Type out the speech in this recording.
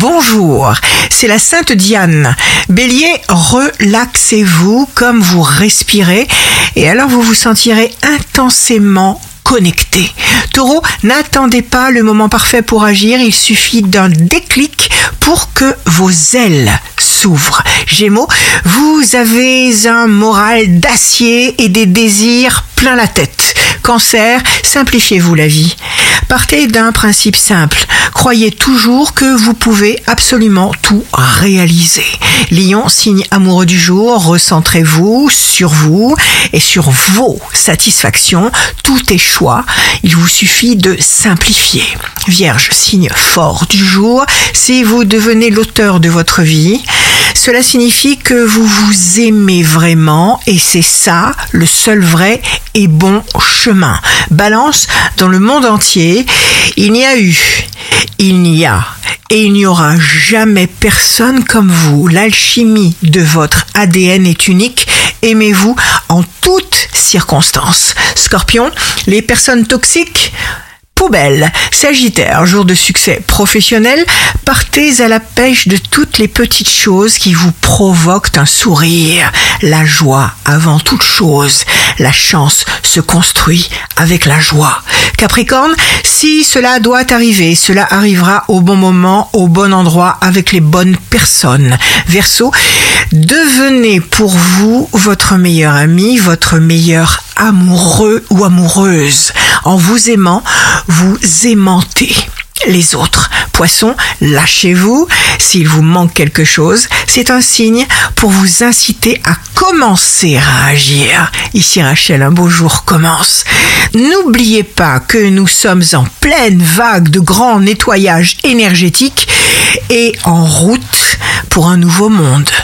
bonjour, c'est la Sainte Diane. Bélier, relaxez-vous comme vous respirez et alors vous vous sentirez intensément connecté. Taureau, n'attendez pas le moment parfait pour agir, il suffit d'un déclic pour que vos ailes s'ouvrent. Gémeaux, vous avez un moral d'acier et des désirs plein la tête. Cancer, simplifiez-vous la vie. Partez d'un principe simple. Croyez toujours que vous pouvez absolument tout réaliser. Lion, signe amoureux du jour, recentrez-vous sur vous et sur vos satisfactions. Tout est choix. Il vous suffit de simplifier. Vierge, signe fort du jour, si vous devenez l'auteur de votre vie, cela signifie que vous vous aimez vraiment et c'est ça le seul vrai et bon chemin. Balance, dans le monde entier, il n'y a eu, il n'y a et il n'y aura jamais personne comme vous. L'alchimie de votre ADN est unique. Aimez-vous en toutes circonstances. Scorpion, les personnes toxiques, poubelle. Sagittaire, jour de succès professionnel, partez à la pêche de toutes les petites choses qui vous provoquent un sourire. La joie avant toute chose. La chance se construit avec la joie. Capricorne, si cela doit arriver, cela arrivera au bon moment, au bon endroit, avec les bonnes personnes. Verseau, devenez pour vous votre meilleur ami, votre meilleur amoureux ou amoureuse. En vous aimant, vous aimantez les autres. Poisson, lâchez-vous. S'il vous manque quelque chose, c'est un signe pour vous inciter à commencer à agir. Ici Rachel, un beau jour commence. N'oubliez pas que nous sommes en pleine vague de grand nettoyage énergétique et en route pour un nouveau monde.